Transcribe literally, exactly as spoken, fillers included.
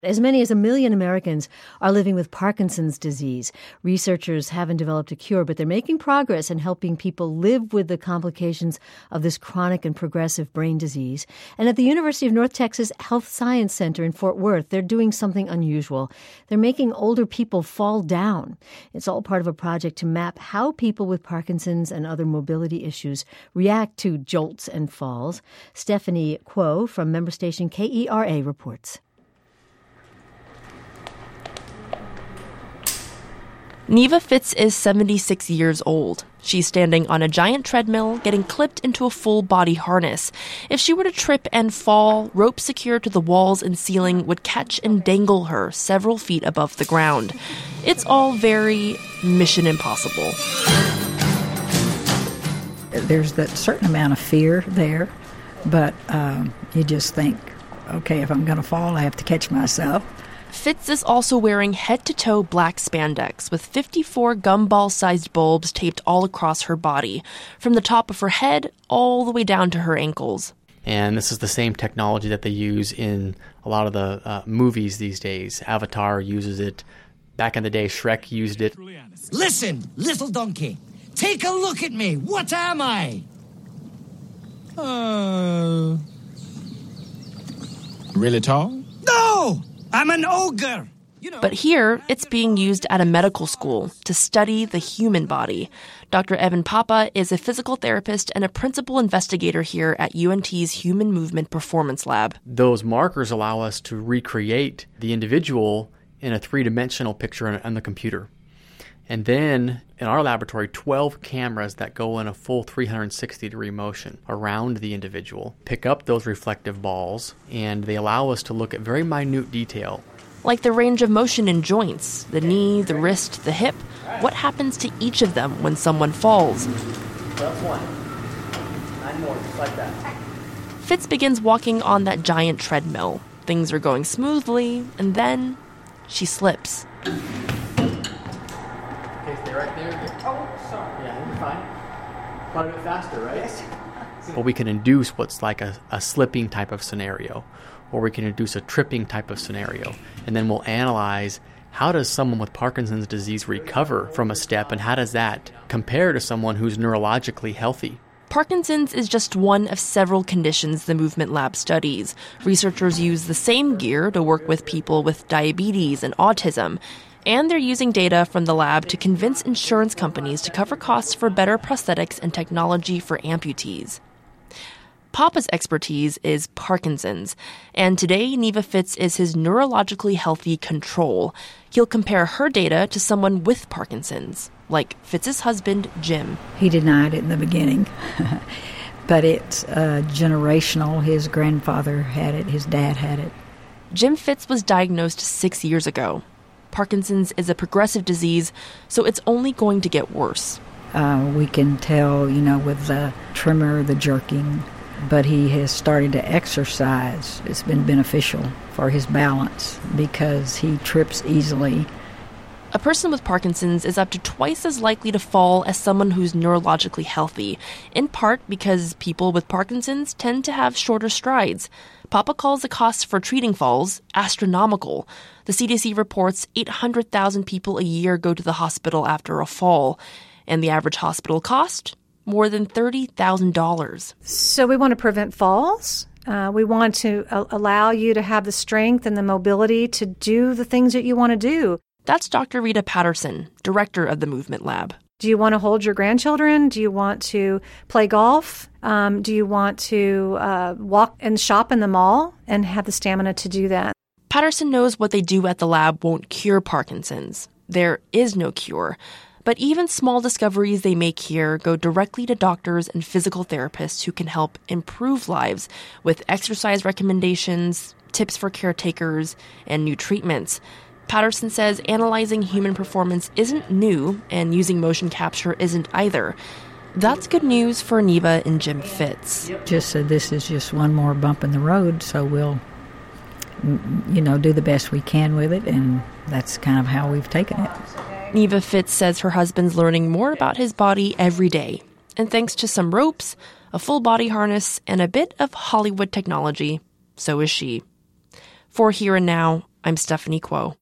As many as a million Americans are living with Parkinson's disease. Researchers haven't developed a cure, but they're making progress in helping people live with the complications of this chronic and progressive brain disease. And at the University of North Texas Health Science Center in Fort Worth, they're doing something unusual. They're making older people fall down. It's all part of a project to map how people with Parkinson's and other mobility issues react to jolts and falls. Stephanie Kuo from member station K E R A reports. Neva Fitz is seventy-six years old. She's standing on a giant treadmill, getting clipped into a full-body harness. If she were to trip and fall, ropes secured to the walls and ceiling would catch and dangle her several feet above the ground. It's all very Mission Impossible. There's that certain amount of fear there, but um, you just think, okay, if I'm going to fall, I have to catch myself. Fitz is also wearing head-to-toe black spandex with fifty-four gumball-sized bulbs taped all across her body, from the top of her head all the way down to her ankles. And this is the same technology that they use in a lot of the uh, movies these days. Avatar uses it. Back in the day, Shrek used it. Listen, little donkey, take a look at me. What am I? Uh... Really tall? No! I'm an ogre! You know, but here, it's being used at a medical school to study the human body. Doctor Evan Papa is a physical therapist and a principal investigator here at U N T's Human Movement Performance Lab. Those markers allow us to recreate the individual in a three-dimensional picture on, on the computer. And then, in our laboratory, twelve cameras that go in a full three hundred sixty degree motion around the individual pick up those reflective balls, and they allow us to look at very minute detail. Like the range of motion in joints, the knee, the wrist, the hip. What happens to each of them when someone falls? That's one. Nine more, just like that. Fitz begins walking on that giant treadmill. Things are going smoothly, and then she slips. Stay right there. Oh, sorry. Yeah, you're fine. Quite a bit faster, right? Yes. Well, we can induce what's like a, a slipping type of scenario, or we can induce a tripping type of scenario. And then we'll analyze how does someone with Parkinson's disease recover from a step, and how does that compare to someone who's neurologically healthy? Parkinson's is just one of several conditions the Movement Lab studies. Researchers use the same gear to work with people with diabetes and autism. And they're using data from the lab to convince insurance companies to cover costs for better prosthetics and technology for amputees. Papa's expertise is Parkinson's, and today Neva Fitz is his neurologically healthy control. He'll compare her data to someone with Parkinson's, like Fitz's husband, Jim. He denied it in the beginning, but it's uh, generational. His grandfather had it, his dad had it. Jim Fitz was diagnosed six years ago. Parkinson's is a progressive disease, so it's only going to get worse. Uh, we can tell, you know, with the tremor, the jerking, but he has started to exercise. It's been beneficial for his balance because he trips easily. A person with Parkinson's is up to twice as likely to fall as someone who's neurologically healthy, in part because people with Parkinson's tend to have shorter strides. Papa calls the costs for treating falls astronomical. The C D C reports eight hundred thousand people a year go to the hospital after a fall, and the average hospital cost? More than thirty thousand dollars. So we want to prevent falls. Uh, we want to a- allow you to have the strength and the mobility to do the things that you want to do. That's Doctor Rita Patterson, director of the Movement Lab. Do you want to hold your grandchildren? Do you want to play golf? Um, do you want to uh, walk and shop in the mall and have the stamina to do that? Patterson knows what they do at the lab won't cure Parkinson's. There is no cure. But even small discoveries they make here go directly to doctors and physical therapists who can help improve lives with exercise recommendations, tips for caretakers, and new treatments. Patterson says analyzing human performance isn't new, and using motion capture isn't either. That's good news for Neva and Jim Fitz. Just said this is just one more bump in the road, so we'll, you know, do the best we can with it, and that's kind of how we've taken it. Neva Fitz says her husband's learning more about his body every day. And thanks to some ropes, a full body harness, and a bit of Hollywood technology, so is she. For Here and Now, I'm Stephanie Kuo.